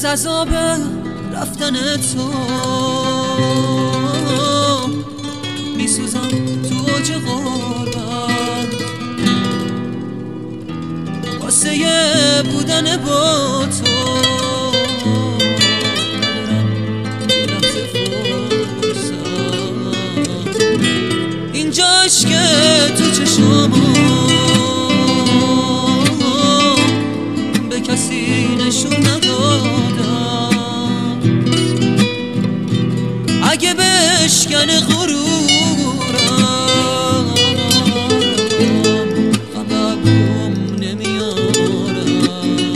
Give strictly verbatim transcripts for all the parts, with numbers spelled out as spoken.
از عذاب رفتن تو میسوزم تو اوج غربت، واسه بودن با تو اینجاش که تو چشامو به کسی نشون ندادم، اگه بشکن غرورم غضبم نمیارم.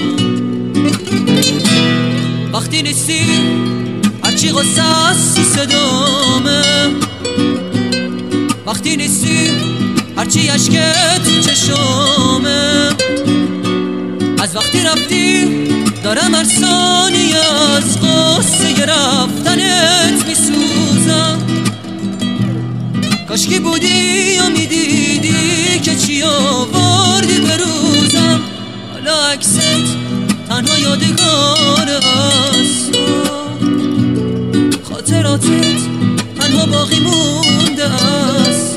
وقتی نیستی هرچی غصه است تو صدامه، وقتی نیستی هرچی اشکه تو چشامه، از وقتی رفتی دارم هر ثانیه از قصه رفتنت میسوزم. کاشکی بودی یا میدیدی که چی آوردی به روزم، حالا عکست تنها یادگار است، خاطراتت تنها باقی مونده است.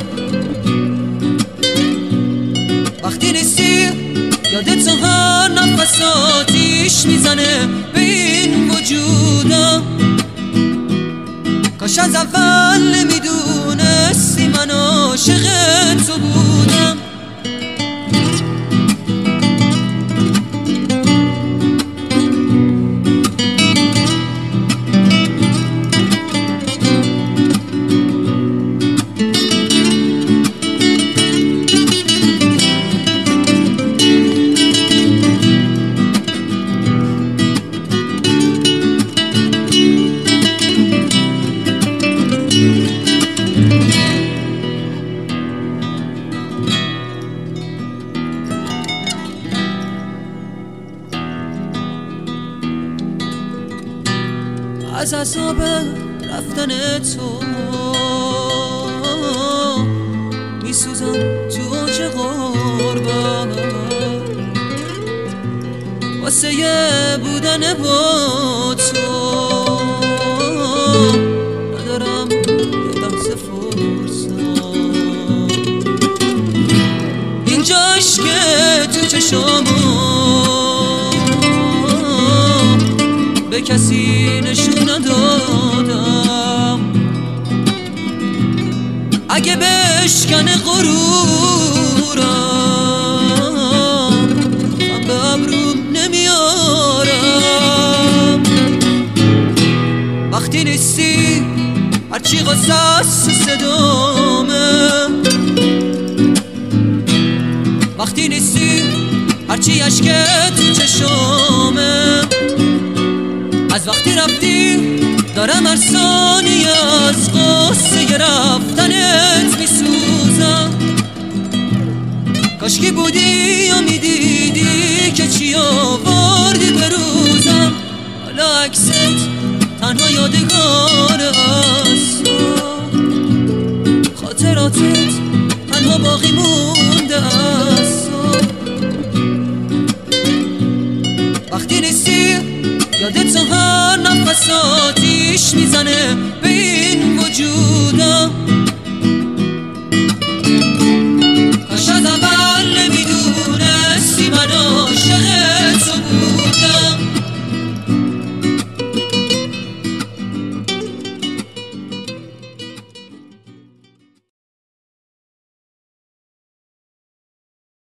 وقتی نیستی یادت تو هر نفس آتیش میزنه به این وجودم، کاش از اول نمیدونستی من عاشق تو بودم. از عذاب رفتن تو میسوزم تو اوج غربت، واسه بودن با تو ندارم یه لحظه فرصت. اینجاش که تو چشامو به کسی نشون ندادم، اگه بشکن غرورم من به ابروم نمیارم. وقتی نیستی هرچی غصه است تو صدامه، وقتی نیستی هرچی اشکه تو چشامه، از وقتی رفتی دارم هر ثانیه از قصه رفتنت میسوزم. کاشکی بودی یا میدیدی که چی آوردی به روزم، حالا عکست تنها یادگار است، خاطراتت تنها باقی مونده است. وقتی نیستی یادت تو هر نفس آتیش میزنه به این وجودم،